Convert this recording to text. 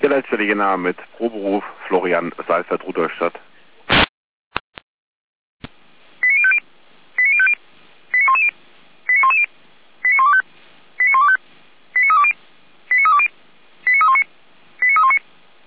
Der letztjährige Name mit Proberuf Florian Seifert, Rudolstadt.